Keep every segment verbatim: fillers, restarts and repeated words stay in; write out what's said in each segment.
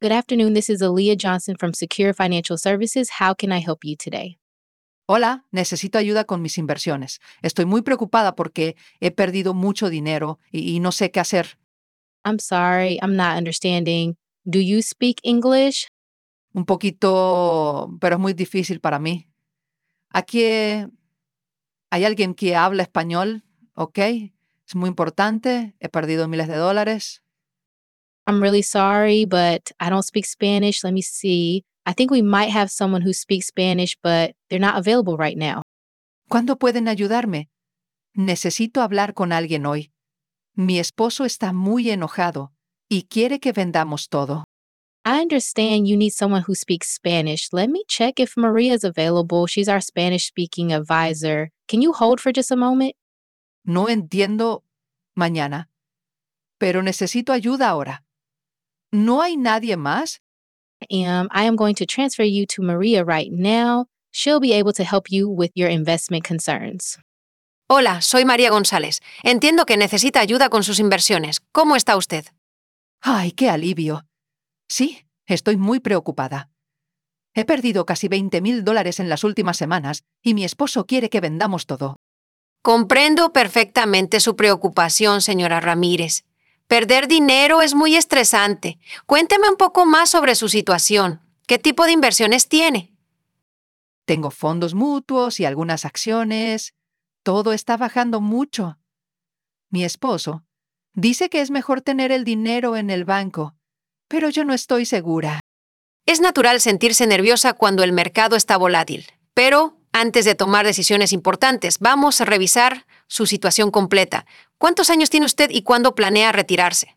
Good afternoon. This is Aaliyah Johnson from Secure Financial Services. How can I help you today? Hola, necesito ayuda con mis inversiones. Estoy muy preocupada porque he perdido mucho dinero y, y no sé qué hacer. I'm sorry, I'm not understanding. Do you speak English? Un poquito, pero es muy difícil para mí. Aquí eh, hay alguien que habla español, ¿ok? Es muy importante. He perdido miles de dólares. I'm really sorry, but I don't speak Spanish. Let me see. I think we might have someone who speaks Spanish, but they're not available right now. ¿Cuándo pueden ayudarme? Necesito hablar con alguien hoy. Mi esposo está muy enojado y quiere que vendamos todo. I understand you need someone who speaks Spanish. Let me check if Maria is available. She's our Spanish speaking advisor. Can you hold for just a moment? No entiendo mañana, pero necesito ayuda ahora. ¿No hay nadie más? Um, I am going to transfer you to Maria right now. She'll be able to help you with your investment concerns. Hola, soy María González. Entiendo que necesita ayuda con sus inversiones. ¿Cómo está usted? ¡Ay, qué alivio! Sí, estoy muy preocupada. He perdido casi veinte mil dólares en las últimas semanas y mi esposo quiere que vendamos todo. Comprendo perfectamente su preocupación, señora Ramírez. Perder dinero es muy estresante. Cuénteme un poco más sobre su situación. ¿Qué tipo de inversiones tiene? Tengo fondos mutuos y algunas acciones. Todo está bajando mucho. Mi esposo dice que es mejor tener el dinero en el banco, pero yo no estoy segura. Es natural sentirse nerviosa cuando el mercado está volátil, pero antes de tomar decisiones importantes, vamos a revisar su situación completa. ¿Cuántos años tiene usted y cuándo planea retirarse?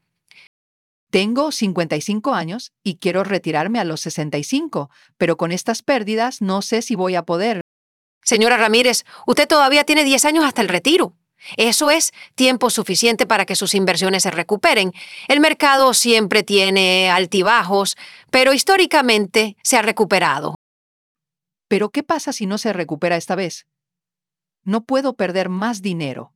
Tengo cincuenta y cinco años y quiero retirarme a los sesenta y cinco, pero con estas pérdidas no sé si voy a poder. Señora Ramírez, usted todavía tiene diez años hasta el retiro. Eso es tiempo suficiente para que sus inversiones se recuperen. El mercado siempre tiene altibajos, pero históricamente se ha recuperado. Pero ¿qué pasa si no se recupera esta vez? No puedo perder más dinero.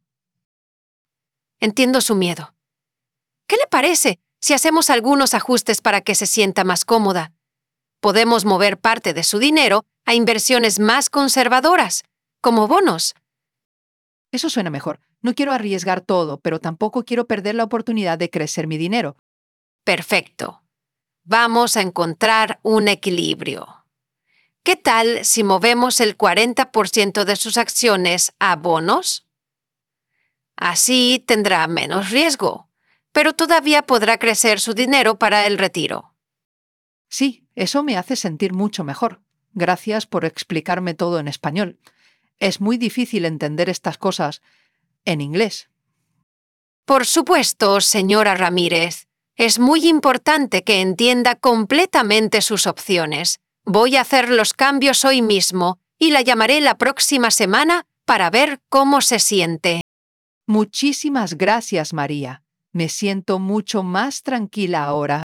Entiendo su miedo. ¿Qué le parece si hacemos algunos ajustes para que se sienta más cómoda? Podemos mover parte de su dinero a inversiones más conservadoras, como bonos. Eso suena mejor. No quiero arriesgar todo, pero tampoco quiero perder la oportunidad de crecer mi dinero. Perfecto. Vamos a encontrar un equilibrio. ¿Qué tal si movemos el cuarenta por ciento de sus acciones a bonos? Así tendrá menos riesgo, pero todavía podrá crecer su dinero para el retiro. Sí, eso me hace sentir mucho mejor. Gracias por explicarme todo en español. Es muy difícil entender estas cosas en inglés. Por supuesto, señora Ramírez. Es muy importante que entienda completamente sus opciones. Voy a hacer los cambios hoy mismo y la llamaré la próxima semana para ver cómo se siente. Muchísimas gracias, María. Me siento mucho más tranquila ahora.